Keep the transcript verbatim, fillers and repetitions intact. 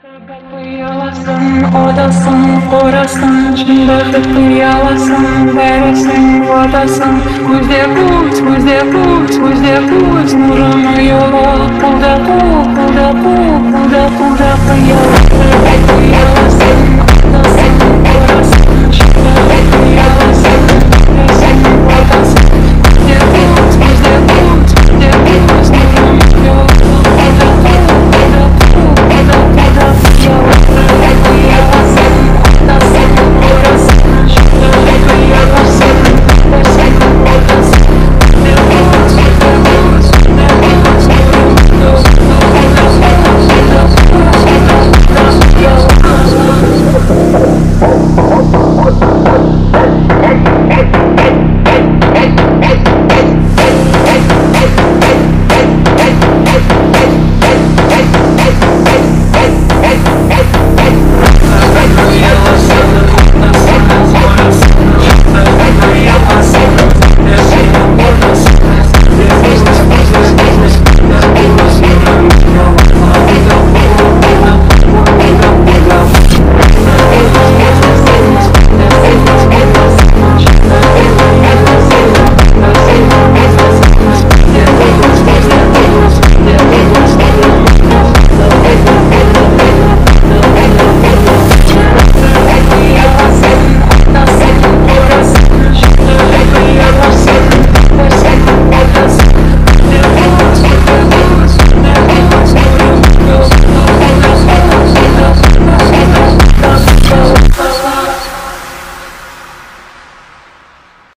Kıyasın, odasın, orasın, şundaki kıyasın, veresin, odasın, güzel kuz, güzel kuz, güzel kuz, nurunu yola, kulda kul, kulda kul, kulda kulda kıyasın.